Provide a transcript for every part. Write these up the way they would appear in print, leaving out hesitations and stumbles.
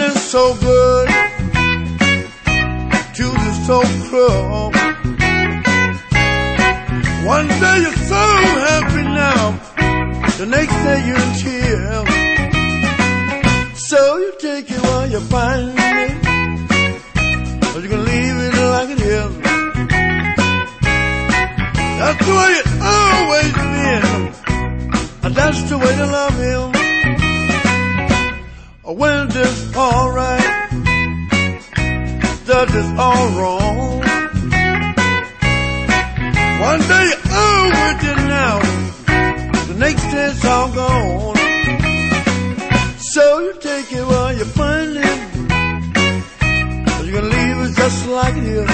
is so good, Tuesday's so cruel. One day you're so happy now, the next day you're in tears. So you take it while you find it, or you can leave it like it is. That's the way it's always been, and that's the way to love him. When it's alright, does it's all wrong. One day you're all with it now, the next day it's all gone. So you take it while you find it, or you can leave it just like it is.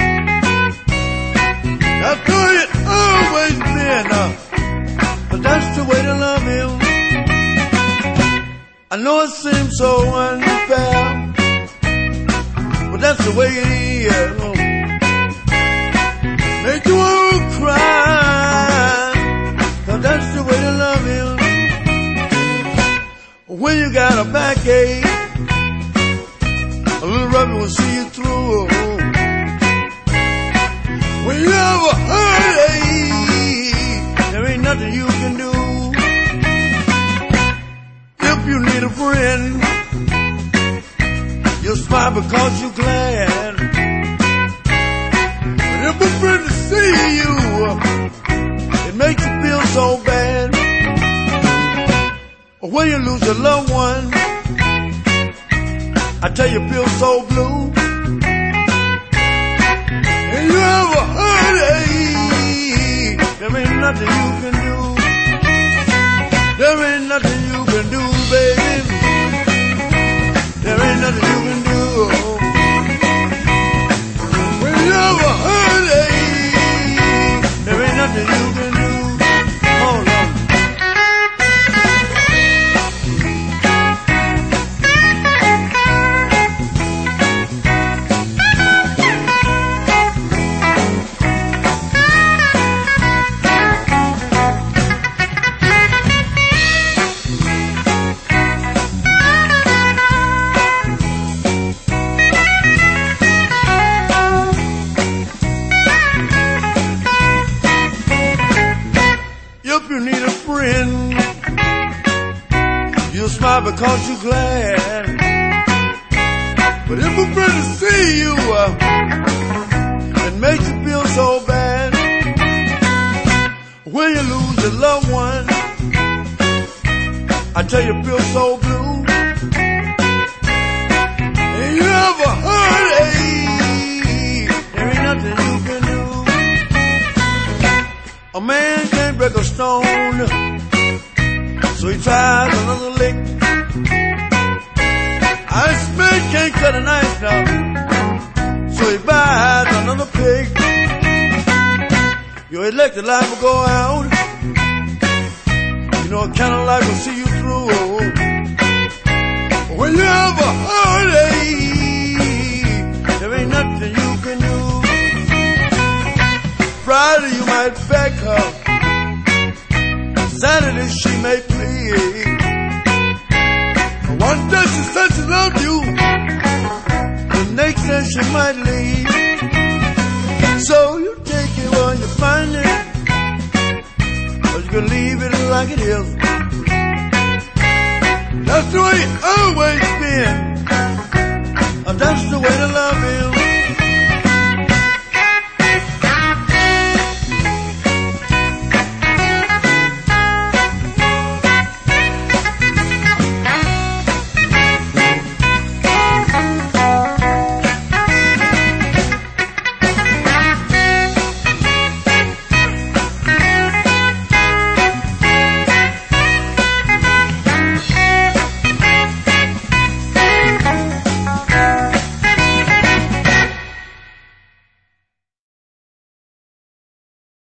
That's the way it's always been, but that's the way to love him. I know it seems so unfair, but that's the way it is. Make you all cry, 'cause that's the way to love him. When you got a backache, a little rubbing will see you through. When you have a heartache, there ain't nothing you can do. If you need a friend, you'll smile because you're glad. But if a friend to see you, it makes you feel so bad. When you lose a loved one, I tell you, feel so blue. And you have a heartache, there ain't nothing you can do. There ain't nothing you can do, baby. There ain't nothing you can do. When you have a heartache, there ain't nothing you can do. Hold on. If you need a friend, you'll smile because you're glad. But if a friend to see you, it makes you feel so bad. When you lose your loved one, I tell you, feel so blue. And you have a heartache, there ain't nothing you can do. A man can't break a stone, so he tries another lick. Ice man can't cut a knife now, so he buys another pig. Your electric light will go out, you know a candle light will see you through. When you have a heartache, there ain't nothing you can do. Friday you might beg her, Saturday she may plead. One day she said she loved you, the next day she might leave. So you take it while you find it, or you can leave it like it is. That's the way it's always been, and that's the way to love him.